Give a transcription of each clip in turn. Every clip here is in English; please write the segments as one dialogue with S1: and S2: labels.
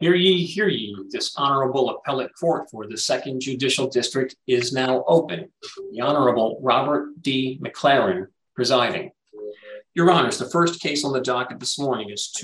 S1: Hear ye, this Honorable Appellate Court for the 2nd Judicial District is now open. The Honorable Robert D. McLaren presiding. Your Honors, the first case on the docket this morning is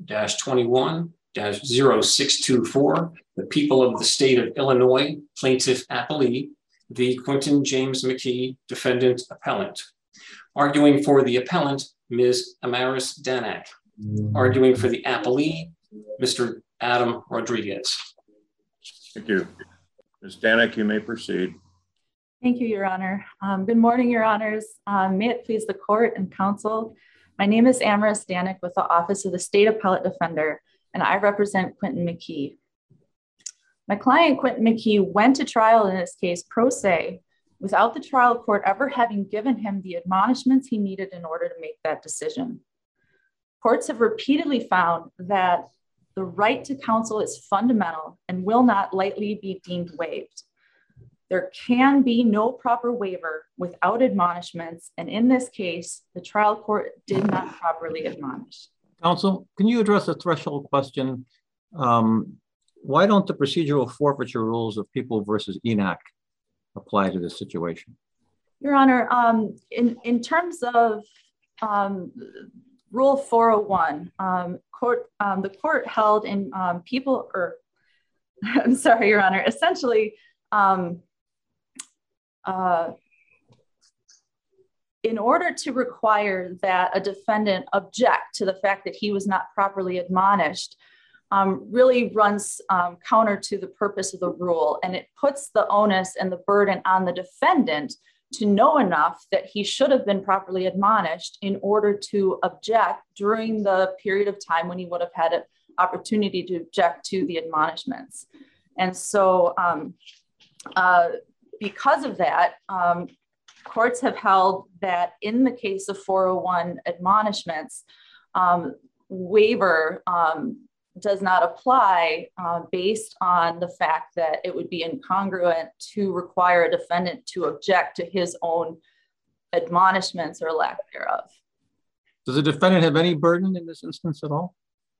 S1: 2-21-0624, the people of the state of Illinois, Plaintiff Appellee, v. Quentin James McKee, Defendant Appellant. Arguing for the Appellant, Ms. Amaris Danak. Arguing for the Appellee, Mr. Adam Rodriguez.
S2: Thank you. Ms. Danak, you may proceed.
S3: Thank you, Your Honor. Good morning, Your Honors. May it please the court and counsel. My name is Amaris Danak with the Office of the State Appellate Defender, and I represent Quentin McKee. My client, Quentin McKee, went to trial in this case pro se without the trial court ever having given him the admonishments he needed in order to make that decision. Courts have repeatedly found that the right to counsel is fundamental and will not lightly be deemed waived. There can be no proper waiver without admonishments, and in this case, the trial court did not properly admonish.
S4: Counsel, can you address a threshold question? Why don't the procedural forfeiture rules of People versus Enoch apply to this situation?
S3: Your Honor, in terms of Rule 401, the court held in People, or I'm sorry, Your Honor, essentially, in order to require that a defendant object to the fact that he was not properly admonished, really runs counter to the purpose of the rule, and it puts the onus and the burden on the defendant to know enough that he should have been properly admonished in order to object during the period of time when he would have had an opportunity to object to the admonishments. And so because of that, courts have held that in the case of 401 admonishments, waiver does not apply based on the fact that it would be incongruent to require a defendant to object to his own admonishments or lack thereof.
S4: Does the defendant have any burden in this instance at all?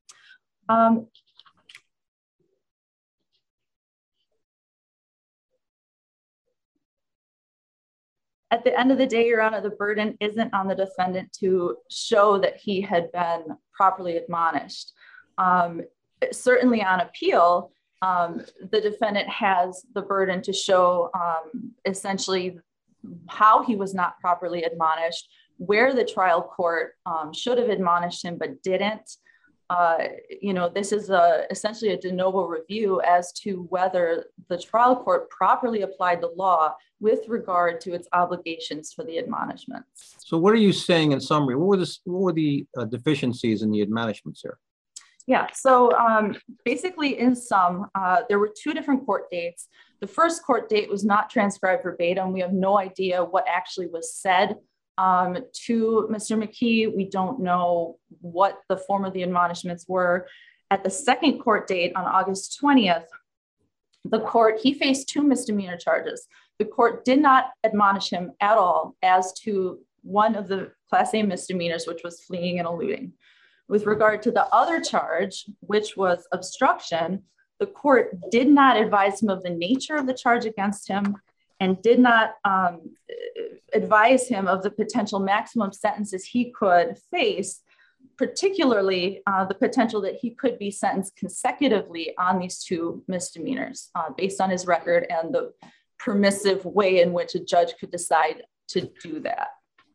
S3: At the end of the day, Your Honor, the burden isn't on the defendant to show that he had been properly admonished. Certainly on appeal, the defendant has the burden to show essentially how he was not properly admonished, where the trial court should have admonished him but didn't. This is essentially a de novo review as to whether the trial court properly applied the law with regard to its obligations for the admonishments.
S4: So what are you saying in summary? What were the deficiencies in the admonishments here?
S3: Yeah, so basically in sum, there were 2 different court dates. The first court date was not transcribed verbatim. We have no idea what actually was said to Mr. McKee. We don't know what the form of the admonishments were. At the second court date on August 20th, he faced 2 misdemeanor charges. The court did not admonish him at all as to one of the Class A misdemeanors, which was fleeing and eluding. With regard to the other charge, which was obstruction, the court did not advise him of the nature of the charge against him and did not advise him of the potential maximum sentences he could face, particularly the potential that he could be sentenced consecutively on these 2 misdemeanors based on his record and the permissive way in which a judge could decide to do that.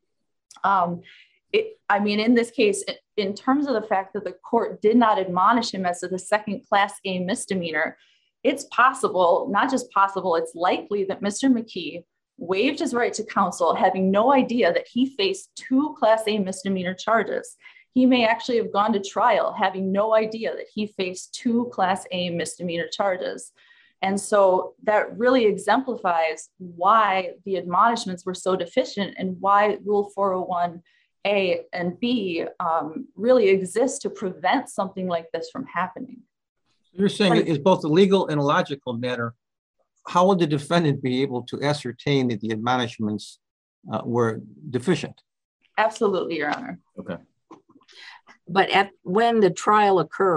S3: In this case, in terms of the fact that the court did not admonish him as to the second Class A misdemeanor, it's possible, not just possible, it's likely that Mr. McKee waived his right to counsel, having no idea that he faced 2 Class A misdemeanor charges. He may actually have gone to trial having no idea that he faced 2 Class A misdemeanor charges. And so that really exemplifies why the admonishments were so deficient and why Rule 401A and B really exist to prevent something like this from happening.
S4: You're saying it is both a legal and a logical matter. How would the defendant be able to ascertain that the admonishments were deficient?
S3: Absolutely, Your Honor.
S4: Okay.
S5: But when the trial occurred,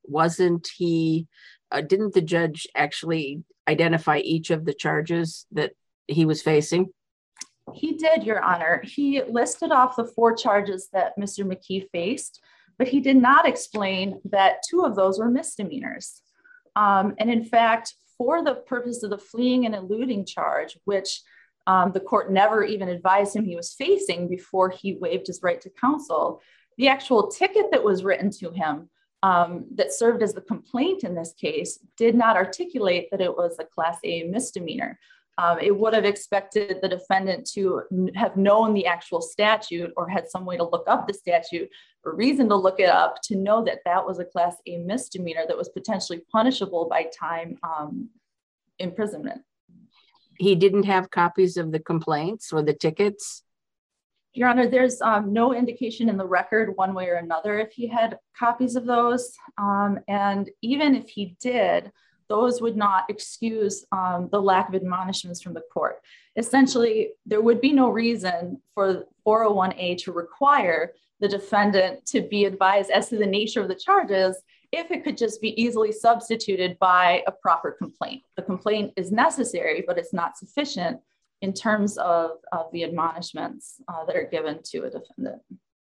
S5: wasn't he, didn't the judge actually identify each of the charges that he was facing?
S3: He did, Your Honor. He listed off the 4 charges that Mr. McKee faced, but he did not explain that 2 of those were misdemeanors. And in fact, for the purpose of the fleeing and eluding charge, which the court never even advised him he was facing before he waived his right to counsel, the actual ticket that was written to him that served as the complaint in this case did not articulate that it was a Class A misdemeanor. It would have expected the defendant to have known the actual statute or had some way to look up the statute or reason to look it up to know that that was a Class A misdemeanor that was potentially punishable by time imprisonment.
S5: He didn't have copies of the complaints or the tickets?
S3: Your Honor, there's no indication in the record one way or another if he had copies of those. And even if he did, those would not excuse the lack of admonishments from the court. Essentially, there would be no reason for 401A to require the defendant to be advised as to the nature of the charges if it could just be easily substituted by a proper complaint. The complaint is necessary, but it's not sufficient in terms of the admonishments that are given to a defendant.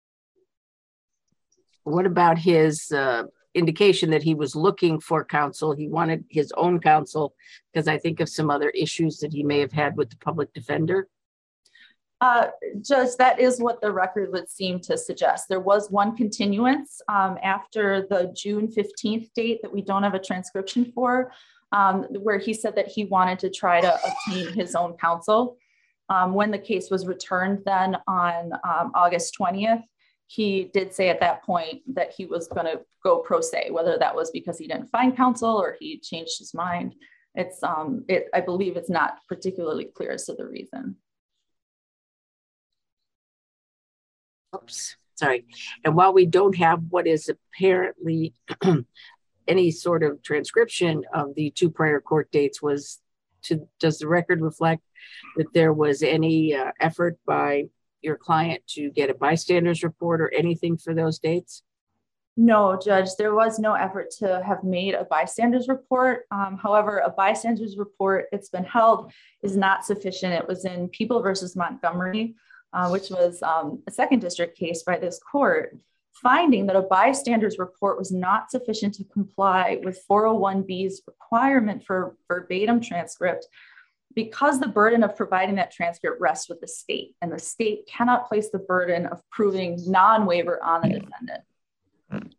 S5: What about his indication that he was looking for counsel? He wanted his own counsel, because I think of some other issues that he may have had with the public defender.
S3: Judge, that is what the record would seem to suggest. There was one continuance after the June 15th date that we don't have a transcription for, where he said that he wanted to try to obtain his own counsel. When the case was returned then on August 20th, he did say at that point that he was going to go pro se, whether that was because he didn't find counsel or he changed his mind. I believe it's not particularly clear as to the reason.
S5: Oops, sorry. And while we don't have what is apparently any sort of transcription of the 2 prior court dates, does the record reflect that there was any effort by your client to get a bystander's report or anything for those dates?
S3: No, Judge, there was no effort to have made a bystander's report. However, a bystander's report, it's been held, is not sufficient. It was in People versus Montgomery, which was a 2nd district case by this court, finding that a bystander's report was not sufficient to comply with 401B's requirement for verbatim transcript, because the burden of providing that transcript rests with the state, and the state cannot place the burden of proving non-waiver on the defendant.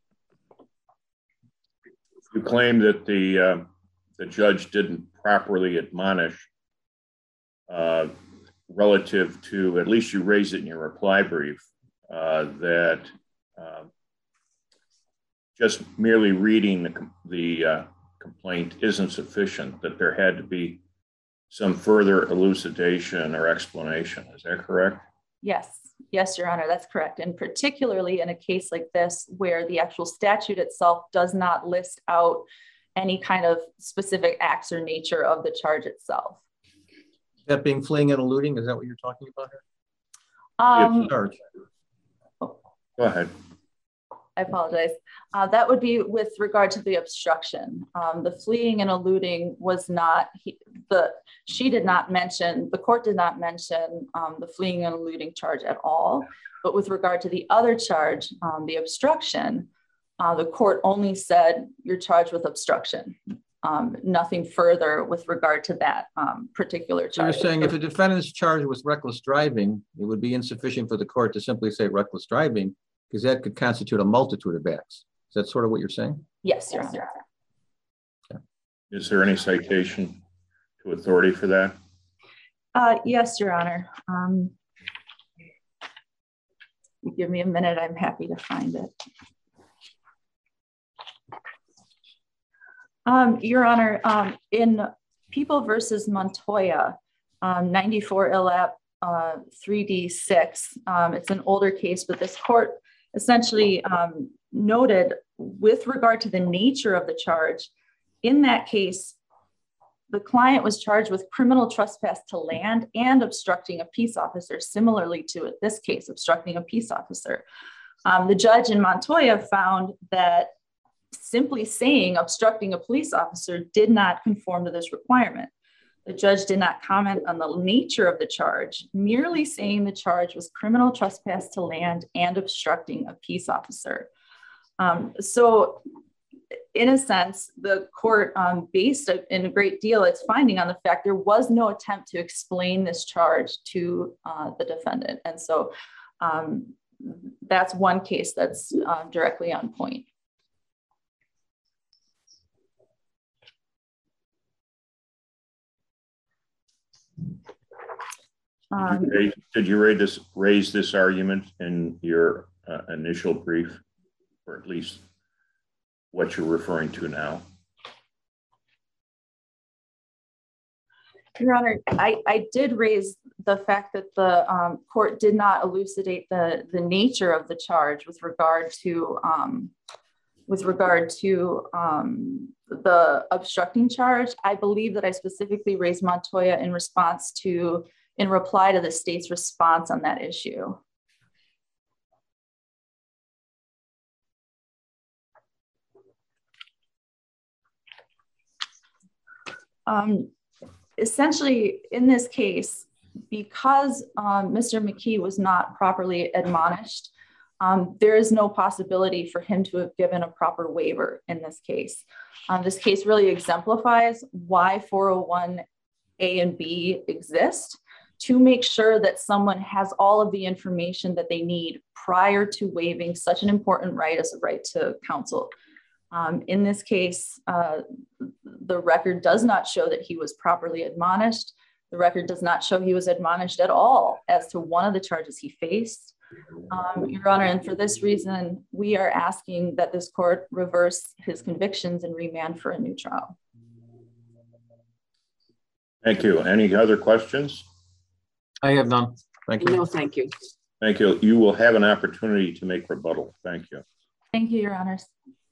S2: You claim that the judge didn't properly admonish relative to, at least you raised it in your reply brief, that just merely reading the complaint isn't sufficient, that there had to be some further elucidation or explanation. Is that correct?
S3: Yes, Your Honor, that's correct. And particularly in a case like this, where the actual statute itself does not list out any kind of specific acts or nature of the charge itself.
S4: That being fleeing and eluding, is that what you're talking about here? Charge.
S2: Go ahead.
S3: I apologize. That would be with regard to the obstruction. The fleeing and eluding was not, the court did not mention the fleeing and eluding charge at all. But with regard to the other charge, the obstruction, the court only said you're charged with obstruction. Nothing further with regard to that particular charge.
S4: So you're saying if a defendant is charged with reckless driving, it would be insufficient for the court to simply say reckless driving, because that could constitute a multitude of acts. Is that sort of what you're saying?
S3: Yes, Your Honor.
S2: Okay. Is there any citation to authority for that?
S3: Yes, Your Honor. Give me a minute. I'm happy to find it. Your Honor, in People versus Montoya, 94 ILAP 3D6, it's an older case, but this court essentially noted with regard to the nature of the charge, in that case, the client was charged with criminal trespass to land and obstructing a peace officer, similarly to this case, obstructing a peace officer. The judge in Montoya found that simply saying obstructing a police officer did not conform to this requirement. The judge did not comment on the nature of the charge, merely saying the charge was criminal trespass to land and obstructing a peace officer. So in a sense, the court based in a great deal its finding on the fact there was no attempt to explain this charge to the defendant. And so that's one case that's directly on point.
S2: Did you raise this argument in your initial brief, or at least what you're referring to now?
S3: Your Honor, I did raise the fact that the court did not elucidate the nature of the charge with regard to the obstructing charge. I believe that I specifically raised Montoya in reply to the state's response on that issue. Essentially, in this case, because Mr. McKee was not properly admonished, there is no possibility for him to have given a proper waiver in this case. This case really exemplifies why 401A and B exist, to make sure that someone has all of the information that they need prior to waiving such an important right as a right to counsel. In this case, the record does not show that he was properly admonished. The record does not show he was admonished at all as to one of the charges he faced. Your Honor, and for this reason, we are asking that this court reverse his convictions and remand for a new trial.
S2: Thank you. Any other questions?
S4: I have none. Thank you.
S5: No, thank you.
S2: Thank you. You will have an opportunity to make rebuttal. Thank you.
S3: Thank you, Your Honors.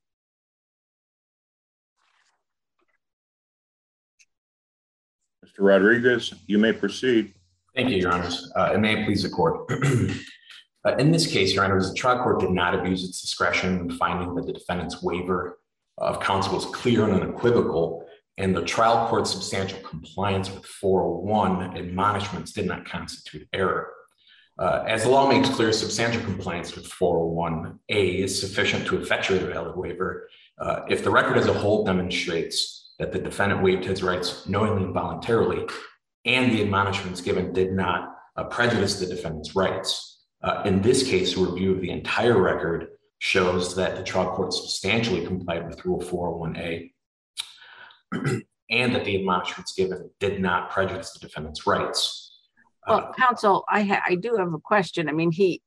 S2: Mr. Rodriguez, you may proceed.
S6: Thank you, Your Honors. And may it please the court. In this case, Your Honors, the trial court did not abuse its discretion in finding that the defendant's waiver of counsel was clear and unequivocal, and the trial court's substantial compliance with 401 admonishments did not constitute error. As the law makes clear, substantial compliance with 401A is sufficient to effectuate a valid waiver if the record as a whole demonstrates that the defendant waived his rights knowingly and voluntarily, and the admonishments given did not prejudice the defendant's rights. In this case, a review of the entire record shows that the trial court substantially complied with Rule 401A, and that the admonishments given did not prejudice the defendant's rights.
S5: Well, counsel, I do have a question. I mean, he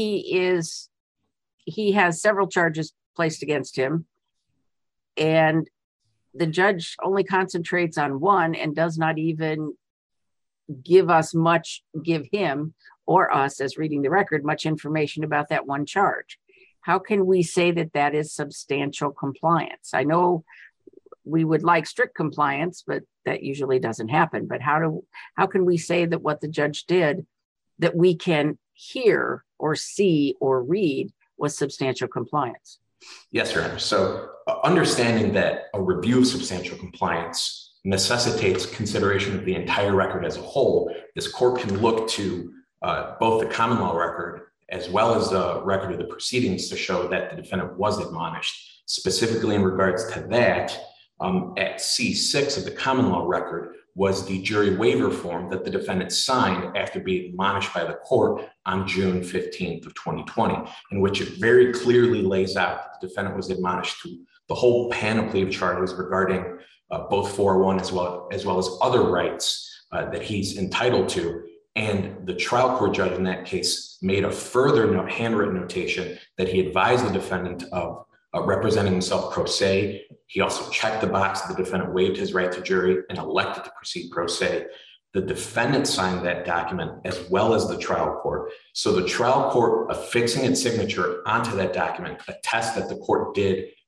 S5: has several charges placed against him, and the judge only concentrates on one and does not even give him or us, as reading the record, much information about that one charge. How can we say that that is substantial compliance? I know we would like strict compliance, but that usually doesn't happen. But how can we say that what the judge did that we can hear or see or read was substantial compliance?
S6: Yes, Your Honor. So understanding that a review of substantial compliance necessitates consideration of the entire record as a whole, this court can look to both the common law record as well as the record of the proceedings to show that the defendant was admonished. Specifically in regards to that, at C6 of the common law record was the jury waiver form that the defendant signed after being admonished by the court on June 15th of 2020, in which it very clearly lays out that the defendant was admonished to the whole panoply of charges regarding both 401 as well as other rights that he's entitled to. And the trial court judge in that case made a further handwritten notation that he advised the defendant of representing himself pro se. He also checked the box that the defendant waived his right to jury and elected to proceed pro se. The defendant signed that document as well as the trial court. So the trial court, affixing its signature onto that document, attests that the court did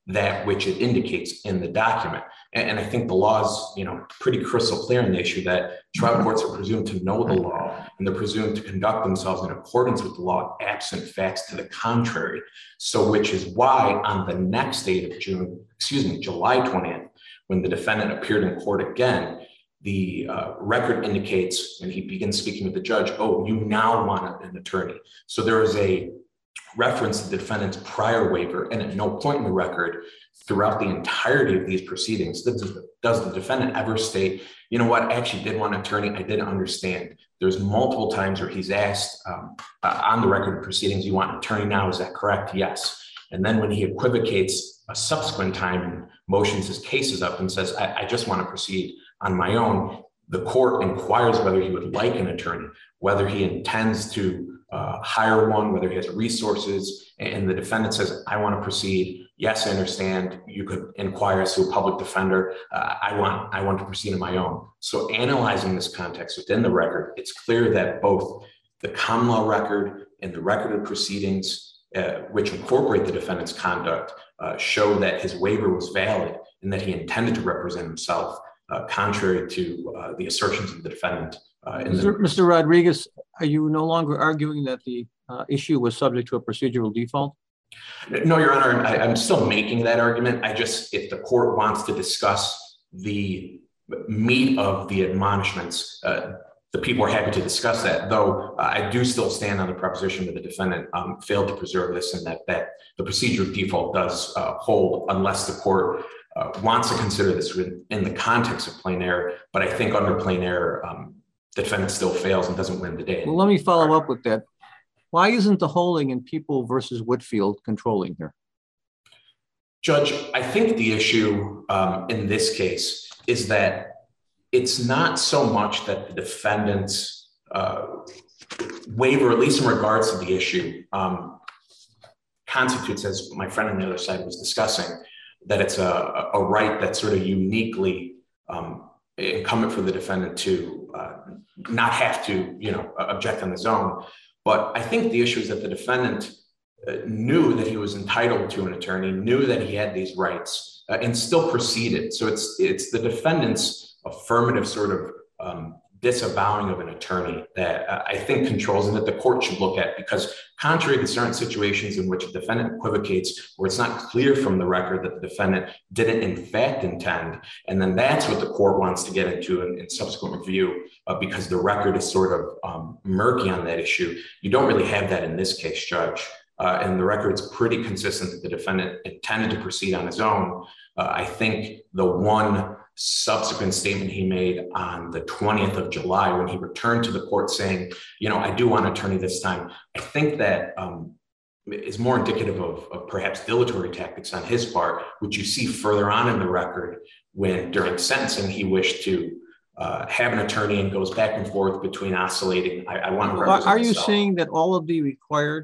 S6: that which it indicates in the document. And I think the law is, pretty crystal clear on the issue that trial courts are presumed to know the law, and they're presumed to conduct themselves in accordance with the law, absent facts to the contrary. So, which is why on the next date of July 20th, when the defendant appeared in court again, the record indicates when he begins speaking with the judge, oh, you now want an attorney. So there is a reference to the defendant's prior waiver, and at no point in the record throughout the entirety of these proceedings does the defendant ever state, you know what, I actually did want an attorney, I didn't understand. There's multiple times where he's asked on the record of proceedings, you want an attorney now, is that correct? Yes. And then when he equivocates a subsequent time and motions his cases up and says, I just want to proceed on my own, the court inquires whether he would like an attorney, whether he intends to hire one, whether he has resources, and the defendant says, I want to proceed. Yes, I understand. You could inquire as to a public defender. I want to proceed on my own. So analyzing this context within the record, it's clear that both the common law record and the record of proceedings, which incorporate the defendant's conduct, show that his waiver was valid and that he intended to represent himself, contrary to the assertions of the defendant.
S4: Mr. Rodriguez, are you no longer arguing that the issue was subject to a procedural default?
S6: No, Your Honor, I'm still making that argument. If the court wants to discuss the meat of the admonishments, the people are happy to discuss that, though I do still stand on the proposition that the defendant failed to preserve this, and that the procedural default does hold unless the court wants to consider this in the context of plain error. But I think under plain error, the defendant still fails and doesn't win the day.
S4: Well, let me follow up with that. Why isn't the holding in People versus Whitfield controlling here?
S6: Judge, I think the issue in this case is that it's not so much that the defendant's waiver, at least in regards to the issue, constitutes, as my friend on the other side was discussing, that it's a right that's sort of uniquely incumbent for the defendant to not have to, object on his own. But I think the issue is that the defendant knew that he was entitled to an attorney, knew that he had these rights, and still proceeded. So it's the defendant's affirmative sort of disavowing of an attorney that I think controls and that the court should look at, because contrary to certain situations in which a defendant equivocates, where it's not clear from the record that the defendant didn't in fact intend, and then that's what the court wants to get into in subsequent review, because the record is sort of murky on that issue. You don't really have that in this case, Judge. And the record's pretty consistent that the defendant intended to proceed on his own. I think the one subsequent statement he made on the 20th of July, when he returned to the court saying, I do want an attorney this time, I think that is more indicative of perhaps dilatory tactics on his part, which you see further on in the record when during sentencing he wished to have an attorney and goes back and forth between oscillating. I want to represent
S4: Are you
S6: myself.
S4: saying that all of the required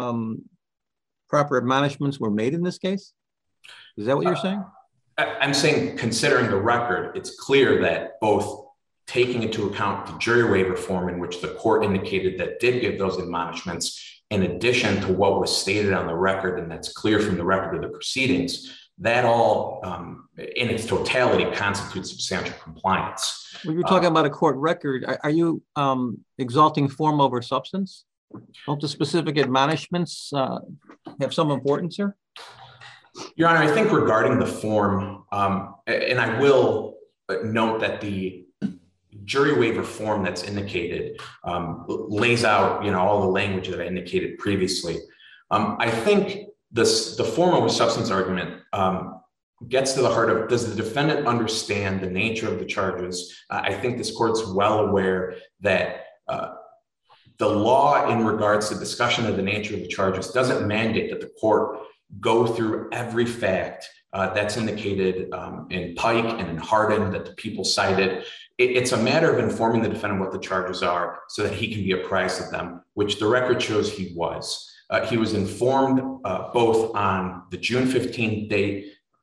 S4: proper admonishments were made in this case? Is that what you're saying?
S6: I'm saying, considering the record, it's clear that both taking into account the jury waiver form in which the court indicated that did give those admonishments, in addition to what was stated on the record, and that's clear from the record of the proceedings, that all in its totality constitutes substantial compliance.
S4: When you're talking about a court record, are you exalting form over substance? Don't the specific admonishments have some importance here?
S6: Your Honor, I think regarding the form, and I will note that the jury waiver form that's indicated lays out, all the language that I indicated previously. I think the form over substance argument gets to the heart of, does the defendant understand the nature of the charges? I think this court's well aware that the law in regards to discussion of the nature of the charges doesn't mandate that the court go through every fact that's indicated in Pike and in Hardin that the people cited. It's a matter of informing the defendant what the charges are so that he can be apprised of them, which the record shows he was. He was informed both on the June 15th date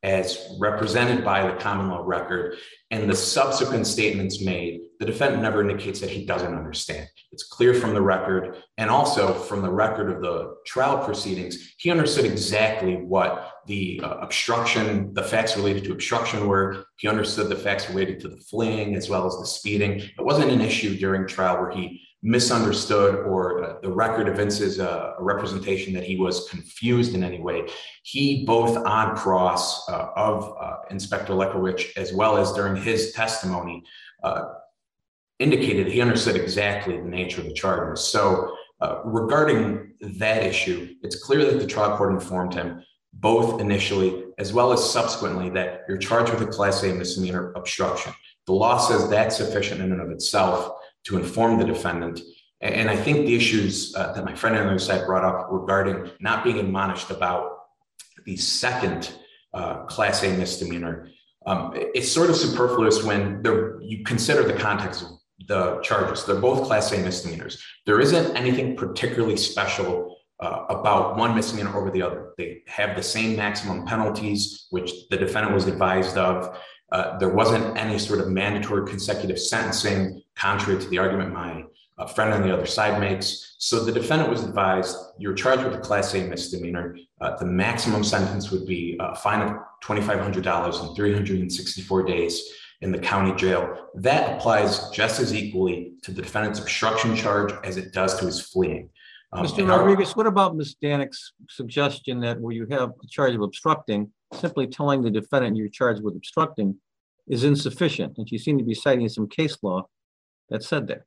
S6: as represented by the common law record, and the subsequent statements made, the defendant never indicates that he doesn't understand. It's clear from the record, and also from the record of the trial proceedings, he understood exactly what the obstruction, the facts related to obstruction were. He understood the facts related to the fleeing as well as the speeding. It wasn't an issue during trial where he misunderstood or the record evinces a representation that he was confused in any way. He, both on cross of Inspector Lekowicz as well as during his testimony, indicated he understood exactly the nature of the charges. So regarding that issue, it's clear that the trial court informed him both initially as well as subsequently that you're charged with a Class A misdemeanor obstruction. The law says that's sufficient in and of itself to inform the defendant. And I think the issues that my friend on the other side brought up regarding not being admonished about the second Class A misdemeanor, it's sort of superfluous when you consider the context of the charges. They're both Class A misdemeanors. There isn't anything particularly special about one misdemeanor over the other. They have the same maximum penalties, which the defendant was advised of. There wasn't any sort of mandatory consecutive sentencing, contrary to the argument my friend on the other side makes. So the defendant was advised, you're charged with a Class A misdemeanor. The maximum sentence would be a fine of $2,500 and 364 days in the county jail. That applies just as equally to the defendant's obstruction charge as it does to his fleeing.
S4: Mr. Rodriguez, what about Ms. Danick's suggestion that where you have a charge of obstructing, simply telling the defendant you're charged with obstructing is insufficient? And you seem to be citing some case law that said that.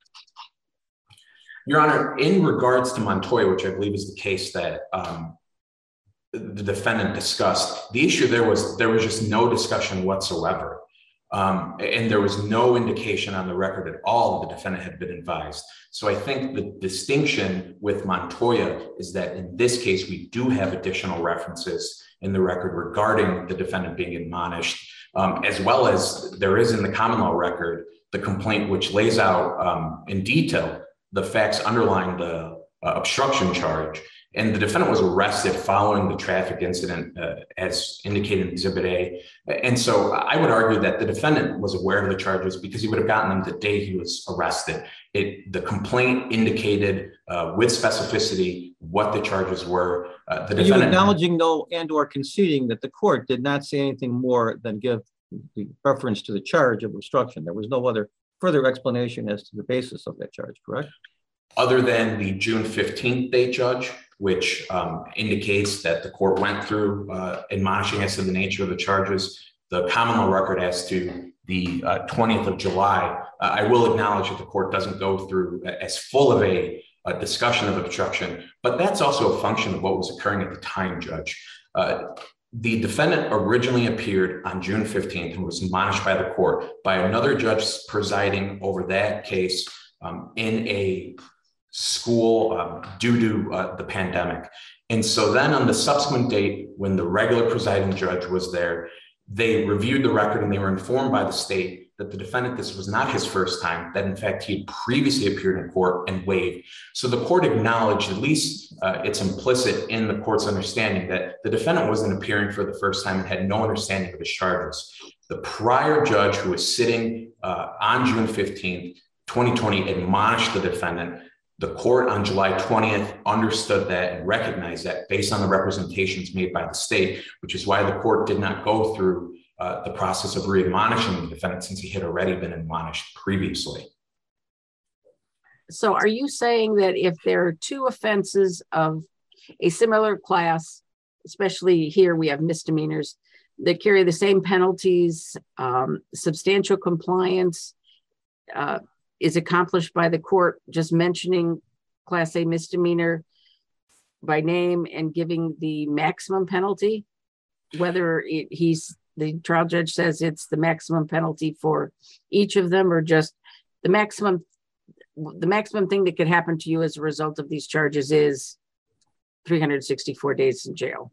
S6: Your Honor, in regards to Montoya, which I believe is the case that the defendant discussed, the issue there was just no discussion whatsoever. And there was no indication on the record at all the defendant had been advised. So I think the distinction with Montoya is that in this case, we do have additional references in the record regarding the defendant being admonished, as well as there is in the common law record, the complaint which lays out in detail the facts underlying the obstruction charge. And the defendant was arrested following the traffic incident as indicated in Exhibit A. And so I would argue that the defendant was aware of the charges because he would have gotten them the day he was arrested. The complaint indicated with specificity what the charges were. The defendant—
S4: Are you acknowledging, though, and or conceding that the court did not say anything more than give the reference to the charge of obstruction? There was no other further explanation as to the basis of that charge, correct?
S6: Other than the June 15th date, Judge, which indicates that the court went through admonishing as to the nature of the charges, the common law record as to the 20th of July, I will acknowledge that the court doesn't go through as full of a discussion of obstruction, but that's also a function of what was occurring at the time, Judge. The defendant originally appeared on June 15th and was admonished by the court by another judge presiding over that case in a school due to the pandemic. And so then on the subsequent date, when the regular presiding judge was there, they reviewed the record and they were informed by the state that the defendant, this was not his first time, that in fact he had previously appeared in court and waived. So the court acknowledged, at least it's implicit in the court's understanding, that the defendant wasn't appearing for the first time and had no understanding of his charges. The prior judge who was sitting on June 15th, 2020, admonished the defendant. The court on July 20th understood that and recognized that based on the representations made by the state, which is why the court did not go through the process of re-admonishing the defendant since he had already been admonished previously.
S5: So are you saying that if there are two offenses of a similar class, especially here we have misdemeanors, that carry the same penalties, substantial compliance is accomplished by the court just mentioning Class A misdemeanor by name and giving the maximum penalty, whether the trial judge says it's the maximum penalty for each of them or just the maximum thing that could happen to you as a result of these charges is 364 days in jail?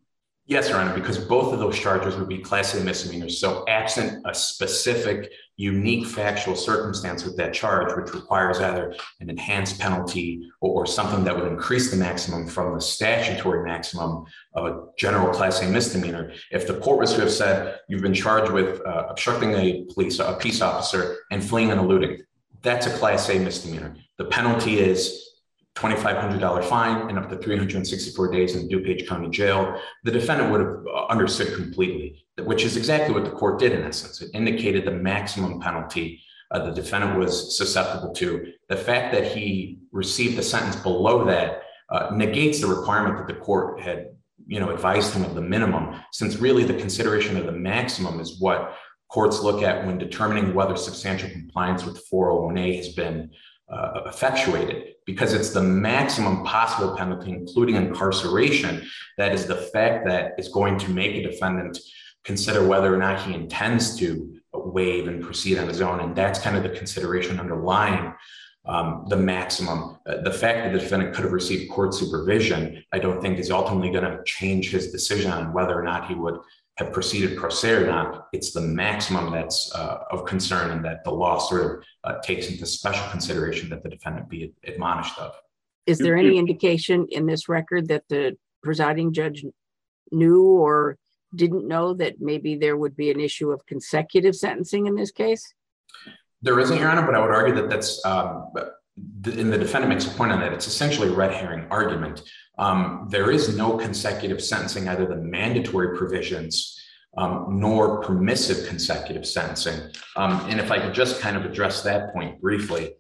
S6: Yes, Your Honor, because both of those charges would be Class A misdemeanors. So absent a specific, unique factual circumstance with that charge, which requires either an enhanced penalty or something that would increase the maximum from the statutory maximum of a general Class A misdemeanor. If the court was to have said, you've been charged with obstructing a peace officer and fleeing and eluding, that's a Class A misdemeanor. The penalty is $2,500 fine and up to 364 days in DuPage County Jail. The defendant would have understood completely, which is exactly what the court did in essence. It indicated the maximum penalty the defendant was susceptible to. The fact that he received a sentence below that negates the requirement that the court had, advised him of the minimum, since really the consideration of the maximum is what courts look at when determining whether substantial compliance with 401A has been effectuated, because it's the maximum possible penalty, including incarceration, that is the fact that is going to make a defendant consider whether or not he intends to waive and proceed on his own. And that's kind of the consideration underlying the maximum. The fact that the defendant could have received court supervision, I don't think is ultimately going to change his decision on whether or not he would have proceeded pro se or not. It's the maximum that's of concern, and that the law sort of takes into special consideration that the defendant be admonished of.
S5: Is there any indication in this record that the presiding judge knew or didn't know that maybe there would be an issue of consecutive sentencing in this case?
S6: There isn't, Your Honor, but I would argue that that's, and the defendant makes a point on that, it's essentially a red herring argument. There is no consecutive sentencing, either the mandatory provisions nor permissive consecutive sentencing. And if I could just kind of address that point briefly,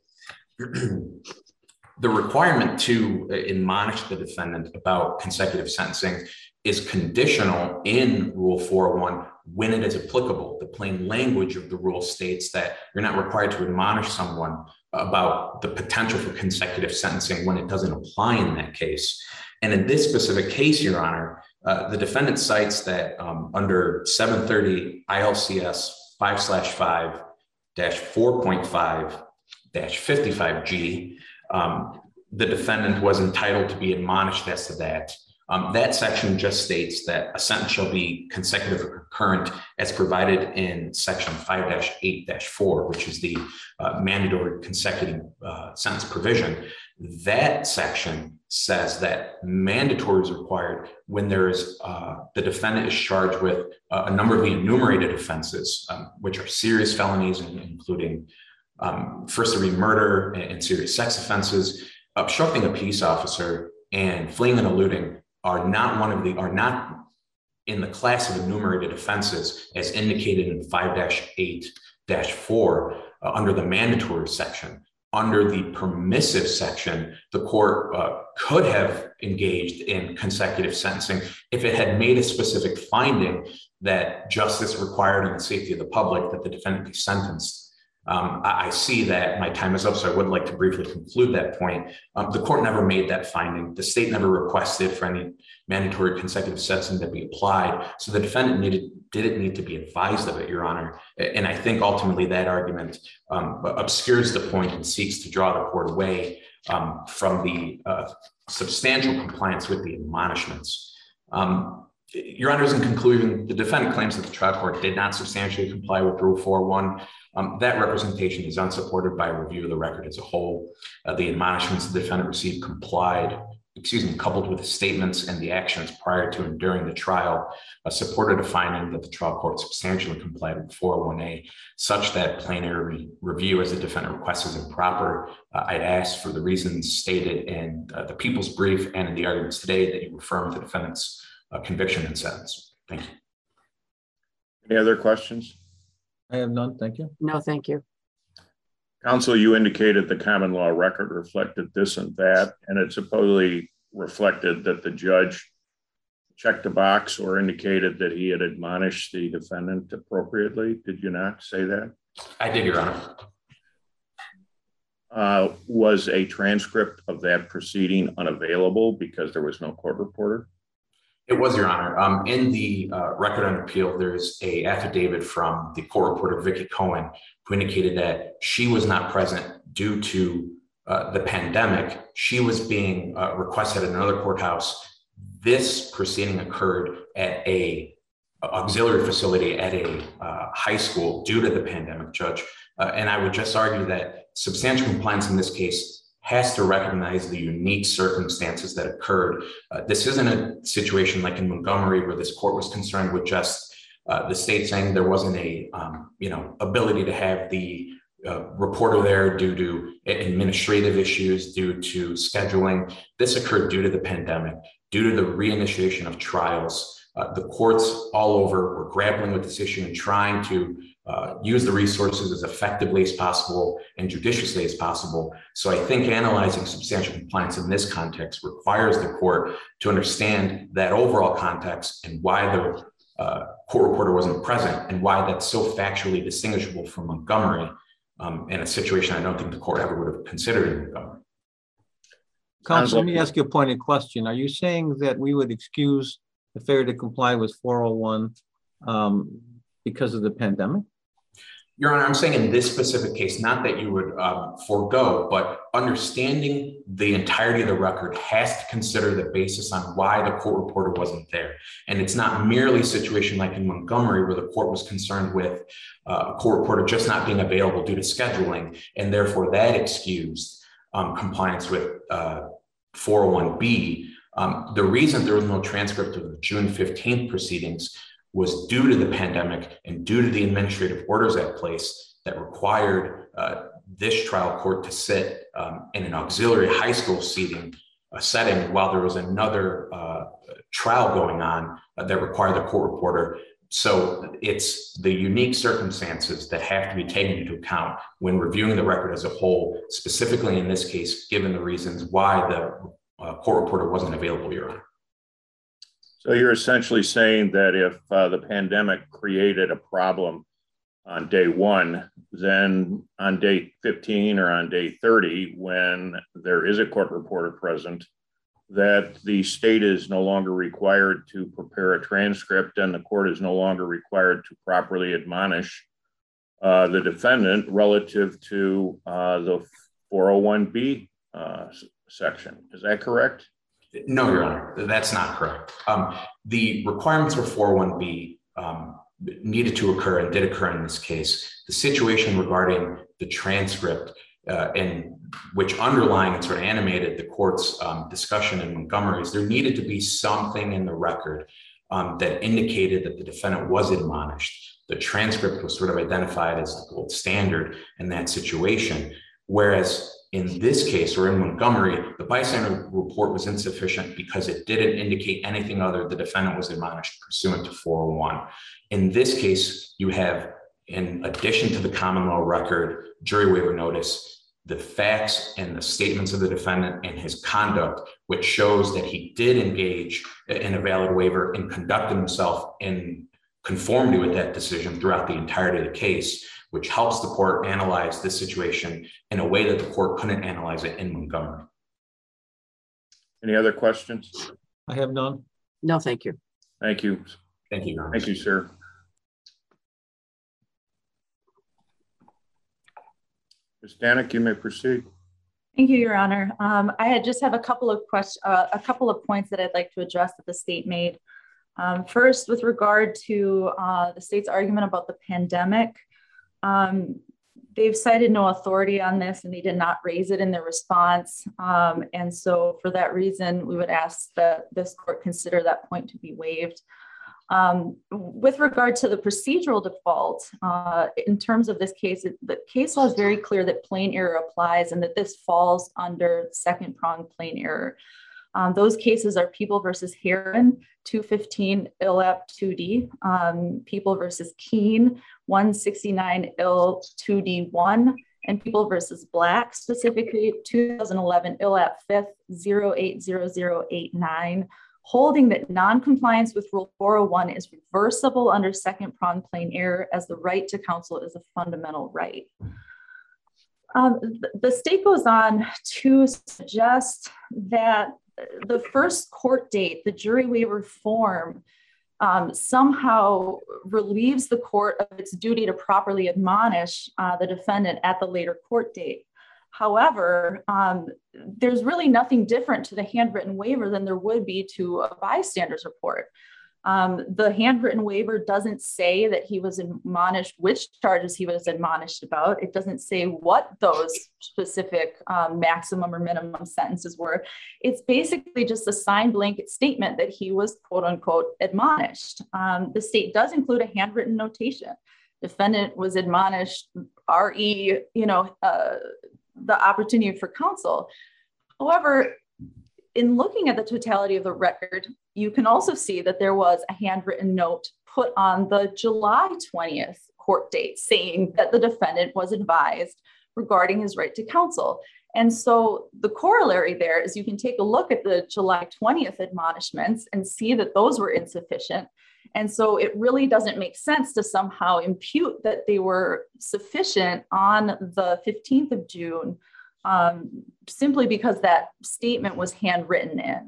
S6: the requirement to admonish the defendant about consecutive sentencing is conditional in Rule 401 when it is applicable. The plain language of the rule states that you're not required to admonish someone about the potential for consecutive sentencing when it doesn't apply in that case. And in this specific case, Your Honor, the defendant cites that under 730 ILCS 5/5-4.5-55G, the defendant was entitled to be admonished as to that. That section just states that a sentence shall be consecutive or concurrent as provided in section 5-8-4, which is the mandatory consecutive sentence provision. That section says that mandatory is required when there is the defendant is charged with a number of the enumerated offenses, which are serious felonies, including first-degree murder and serious sex offenses. Obstructing a peace officer and fleeing and eluding are not in the class of enumerated offenses as indicated in 5-8-4 under the mandatory section. Under the permissive section, the court could have engaged in consecutive sentencing if it had made a specific finding that justice required and the safety of the public that the defendant be sentenced. I see that my time is up, so I would like to briefly conclude that point. The court never made that finding. The state never requested for any mandatory consecutive sentencing to be applied. So the defendant didn't need to be advised of it, Your Honor. And I think ultimately that argument obscures the point and seeks to draw the court away from the substantial compliance with the admonishments. Your Honors, in conclusion, the defendant claims that the trial court did not substantially comply with Rule 401. That representation is unsupported by a review of the record as a whole. The admonishments the defendant received coupled with the statements and the actions prior to and during the trial, supported a finding that the trial court substantially complied with 401A, such that plain error review as the defendant requests is improper. I'd ask for the reasons stated in the people's brief and in the arguments today that you affirm the defendant's conviction and sentence. Thank you.
S2: Any other questions?
S4: I have none. Thank you.
S5: No, thank you.
S2: Counsel, you indicated the common law record reflected this and that, and it supposedly reflected that the judge checked a box or indicated that he had admonished the defendant appropriately. Did you not say that?
S6: I did, Your Honor.
S2: Was a transcript of that proceeding unavailable because there was no court reporter?
S6: It was, Your Honor. In the record on appeal, there's an affidavit from the court reporter, Vicki Cohen, who indicated that she was not present due to the pandemic. She was being requested at another courthouse. this proceeding occurred at a auxiliary facility at a high school due to the pandemic, Judge. And I would just argue that substantial compliance in this case has to recognize the unique circumstances that occurred. This isn't a situation like in Montgomery where this court was concerned with just the state saying there wasn't a ability to have the reporter there due to administrative issues, due to scheduling. This occurred due to the pandemic, due to the reinitiation of trials. The courts all over were grappling with this issue and trying to use the resources as effectively as possible and judiciously as possible. So I think analyzing substantial compliance in this context requires the court to understand that overall context and why the court reporter wasn't present and why that's so factually distinguishable from Montgomery in a situation I don't think the court ever would have considered in Montgomery.
S4: Counsel, let me ask you a pointed question. Are you saying that we would excuse the failure to comply with 401 because of the pandemic?
S6: Your Honor, I'm saying in this specific case, not that you would forego, but understanding the entirety of the record has to consider the basis on why the court reporter wasn't there. And it's not merely a situation like in Montgomery where the court was concerned with a court reporter just not being available due to scheduling, and therefore that excused compliance with 401B. The reason there was no transcript of the June 15th proceedings was due to the pandemic and due to the administrative orders at place that required this trial court to sit in an auxiliary high school setting while there was another trial going on that required the court reporter. So it's the unique circumstances that have to be taken into account when reviewing the record as a whole, specifically in this case, given the reasons why the court reporter wasn't available, Your Honor.
S2: So you're essentially saying that if the pandemic created a problem on day one, then on day 15 or on day 30, when there is a court reporter present, that the state is no longer required to prepare a transcript and the court is no longer required to properly admonish the defendant relative to the 401B section. Is that correct?
S6: No, Your Honor, that's not correct. The requirements for 401B needed to occur and did occur in this case. The situation regarding the transcript and which underlying and sort of animated the court's discussion in Montgomery is there needed to be something in the record that indicated that the defendant was admonished. The transcript was sort of identified as the gold standard in that situation. Whereas in this case, or in Montgomery, the bystander report was insufficient because it didn't indicate anything other the defendant was admonished pursuant to 401. In this case, you have, in addition to the common law record, jury waiver notice, the facts and the statements of the defendant and his conduct, which shows that he did engage in a valid waiver and conducted himself in conformity with that decision throughout the entirety of the case, which helps the court analyze this situation in a way that the court couldn't analyze it in Montgomery.
S2: Any other questions?
S4: I have none.
S5: No, thank you.
S2: Thank you.
S6: Thank you, Your Honor.
S2: Thank you, sir. Ms. Danek, you may proceed.
S3: Thank you, Your Honor. I just have a couple of points that I'd like to address that the state made. First, with regard to the state's argument about the pandemic, they've cited no authority on this and they did not raise it in their response. And so for that reason, we would ask that this court consider that point to be waived. With regard to the procedural default, in terms of this case, the case law is very clear that plain error applies and that this falls under second prong plain error. Those cases are People versus Heron, 215 ILAP 2D, People versus Keene, 169 IL 2D1, and People versus Black, specifically 2011 ILAP 5th 080089, holding that non-compliance with Rule 401 is reversible under second prong plain error as the right to counsel is a fundamental right. The state goes on to suggest that the first court date, the jury waiver form, somehow relieves the court of its duty to properly admonish the defendant at the later court date. However, there's really nothing different to the handwritten waiver than there would be to a bystander's report. The handwritten waiver doesn't say that he was admonished, which charges he was admonished about. It doesn't say what those specific maximum or minimum sentences were. It's basically just a signed blanket statement that he was quote unquote admonished. The state does include a handwritten notation. Defendant was admonished, RE, the opportunity for counsel. However, in looking at the totality of the record, you can also see that there was a handwritten note put on the July 20th court date saying that the defendant was advised regarding his right to counsel. And so the corollary there is you can take a look at the July 20th admonishments and see that those were insufficient. And so it really doesn't make sense to somehow impute that they were sufficient on the 15th of June simply because that statement was handwritten in.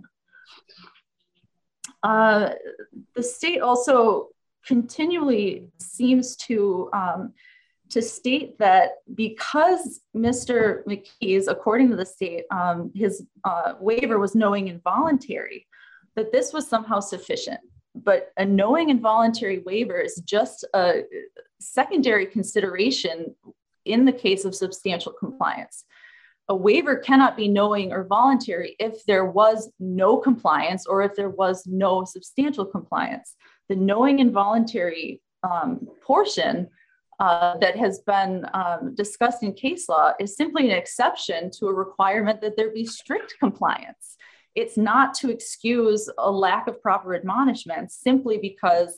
S3: The state also continually seems to state that because Mr. McKee's, according to the state, his waiver was knowing and voluntary, that this was somehow sufficient. But a knowing and voluntary waiver is just a secondary consideration in the case of substantial compliance. A waiver cannot be knowing or voluntary if there was no compliance or if there was no substantial compliance. The knowing and voluntary portion that has been discussed in case law is simply an exception to a requirement that there be strict compliance. It's not to excuse a lack of proper admonishment simply because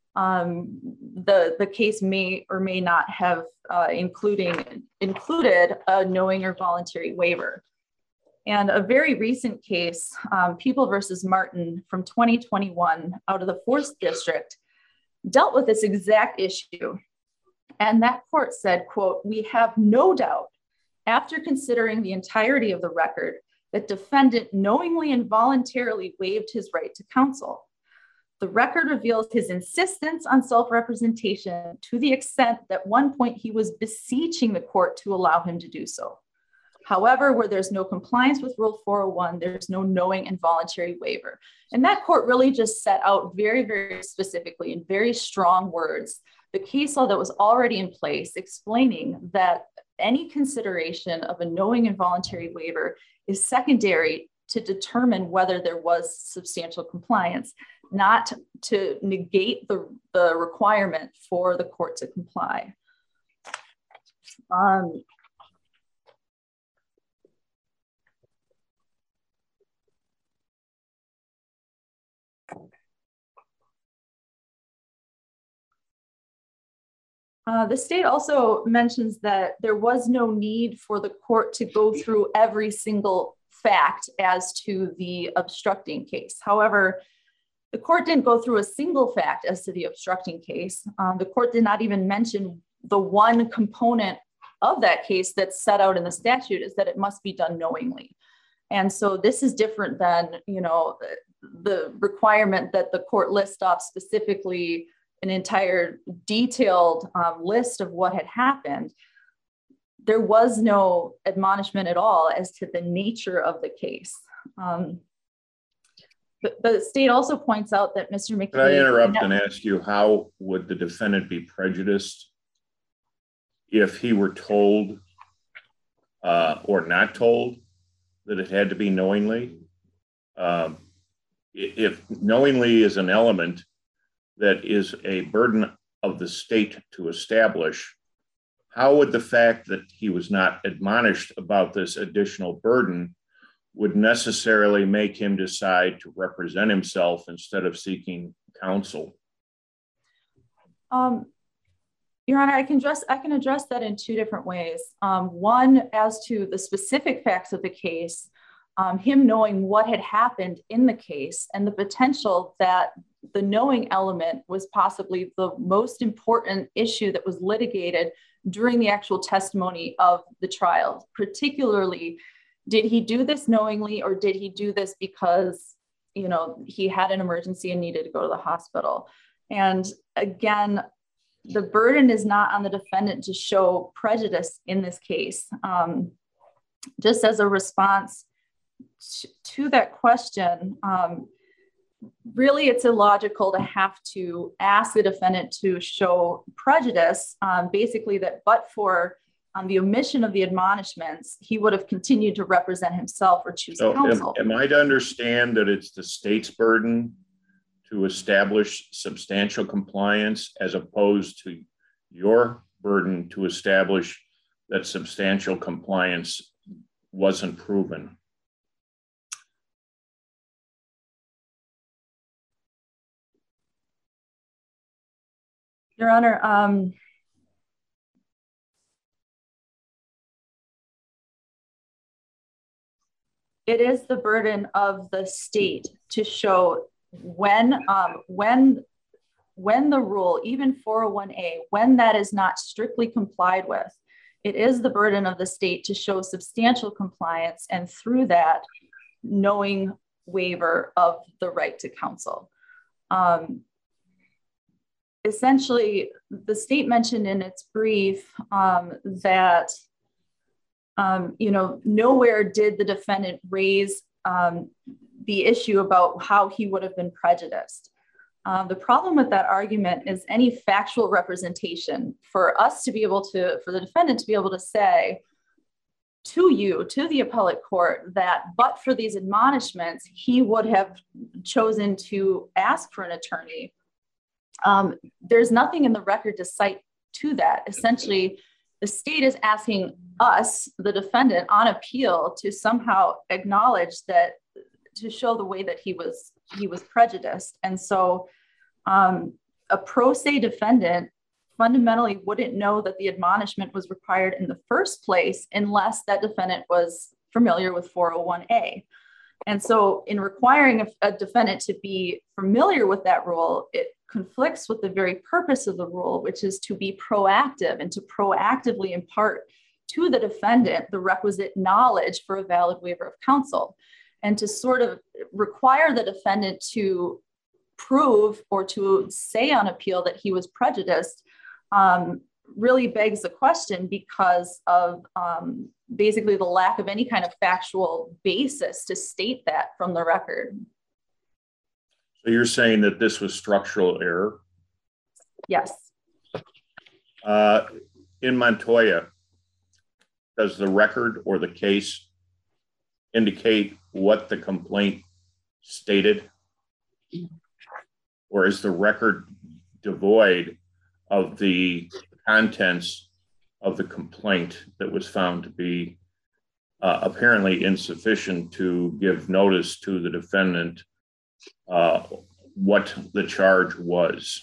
S3: the case may or may not have included a knowing or voluntary waiver. And a very recent case, People versus Martin from 2021 out of the 4th District, dealt with this exact issue. And that court said, quote, "We have no doubt, after considering the entirety of the record, that defendant knowingly and voluntarily waived his right to counsel. The record reveals his insistence on self-representation to the extent that at one point he was beseeching the court to allow him to do so. However, where there's no compliance with Rule 401, there's no knowing and voluntary waiver." And that court really just set out very, very specifically in very strong words the case law that was already in place, explaining that any consideration of a knowing and voluntary waiver is secondary to determine whether there was substantial compliance, not to negate the requirement for the court to comply. The state also mentions that there was no need for the court to go through every single fact as to the obstructing case. However, the court didn't go through a single fact as to the obstructing case. The court did not even mention the one component of that case that's set out in the statute is that it must be done knowingly. And so this is different than, the requirement that the court list off specifically an entire detailed list of what had happened. There was no admonishment at all as to the nature of the case. The state also points out that Mr. McKee—
S2: Could I interrupt and ask you, how would the defendant be prejudiced if he were told or not told that it had to be knowingly? If knowingly is an element that is a burden of the state to establish, how would the fact that he was not admonished about this additional burden would necessarily make him decide to represent himself instead of seeking counsel?
S3: Your Honor, I can address that in two different ways. One, as to the specific facts of the case, him knowing what had happened in the case and the potential that the knowing element was possibly the most important issue that was litigated during the actual testimony of the trial. Particularly, did he do this knowingly or did he do this because, he had an emergency and needed to go to the hospital? And again, the burden is not on the defendant to show prejudice in this case. just as a response to that question, really it's illogical to have to ask the defendant to show prejudice, basically that but for the omission of the admonishments, he would have continued to represent himself or choose counsel.
S2: Am I to understand that it's the state's burden to establish substantial compliance as opposed to your burden to establish that substantial compliance wasn't proven?
S3: Your Honor, it is the burden of the state to show when the rule, even 401A, when that is not strictly complied with, it is the burden of the state to show substantial compliance, and through that, knowing waiver of the right to counsel. Essentially, the state mentioned in its brief that nowhere did the defendant raise the issue about how he would have been prejudiced. The problem with that argument is any factual representation for us to be able to, for the defendant to be able to say to you, to the appellate court, that but for these admonishments, he would have chosen to ask for an attorney. There's nothing in the record to cite to that. Essentially, the state is asking us, the defendant, on appeal to somehow acknowledge that, to show the way that he was prejudiced. And so a pro se defendant fundamentally wouldn't know that the admonishment was required in the first place unless that defendant was familiar with 401A. And so in requiring a defendant to be familiar with that rule, it conflicts with the very purpose of the rule, which is to be proactive and to proactively impart to the defendant the requisite knowledge for a valid waiver of counsel. And to sort of require the defendant to prove or to say on appeal that he was prejudiced really begs the question because of basically the lack of any kind of factual basis to state that from the record.
S2: So you're saying that this was structural error?
S3: Yes.
S2: In Montoya, does the record or the case indicate what the complaint stated? Or is the record devoid of the contents of the complaint that was found to be apparently insufficient to give notice to the defendant what the charge was?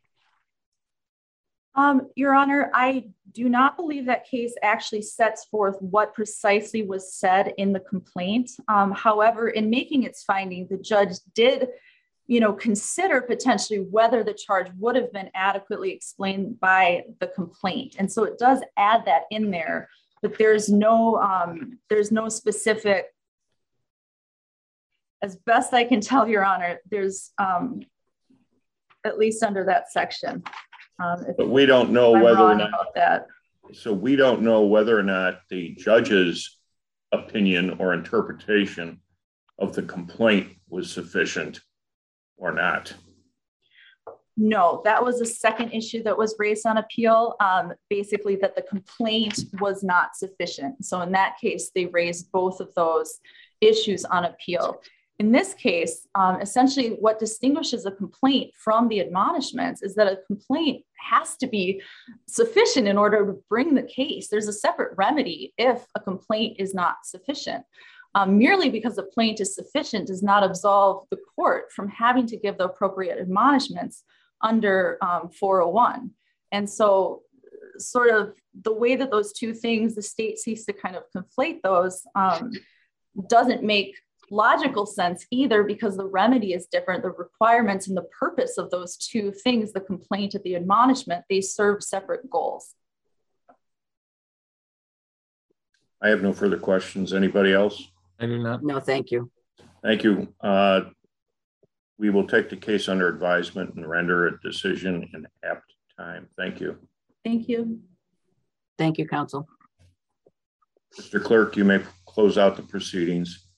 S3: Your Honor, I do not believe that case actually sets forth what precisely was said in the complaint. However, in making its finding, the judge did, consider potentially whether the charge would have been adequately explained by the complaint. And so it does add that in there, but there's no specific, as best I can tell, Your Honor, there's at least under that section.
S2: But we don't know whether or not
S3: that.
S2: So we don't know whether or not the judge's opinion or interpretation of the complaint was sufficient or not.
S3: No, that was a second issue that was raised on appeal, basically that the complaint was not sufficient. So in that case, they raised both of those issues on appeal. In this case, essentially what distinguishes a complaint from the admonishments is that a complaint has to be sufficient in order to bring the case. There's a separate remedy if a complaint is not sufficient. Merely because the complaint is sufficient does not absolve the court from having to give the appropriate admonishments under 401. And so sort of the way that those two things, the state seeks to kind of conflate those, doesn't make logical sense either, because the remedy is different. The requirements and the purpose of those two things, the complaint and the admonishment, they serve separate goals.
S2: I have no further questions. Anybody else?
S4: I do not.
S5: No, thank you.
S2: Thank you. We will take the case under advisement and render a decision in apt time. Thank you.
S3: Thank you.
S5: Thank you, counsel.
S2: Mr. Clerk, you may close out the proceedings.